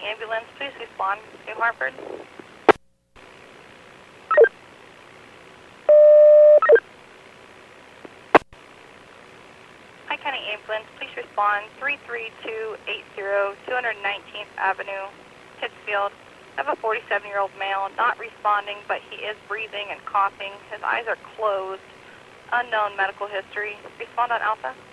ambulance, please respond. New Hartford. Hi County Ambulance, please respond. 33280 219th Avenue, Pittsfield. I have a 47-year-old male, not responding, but he is breathing and coughing. His eyes are closed. Unknown medical history. Respond on Alpha.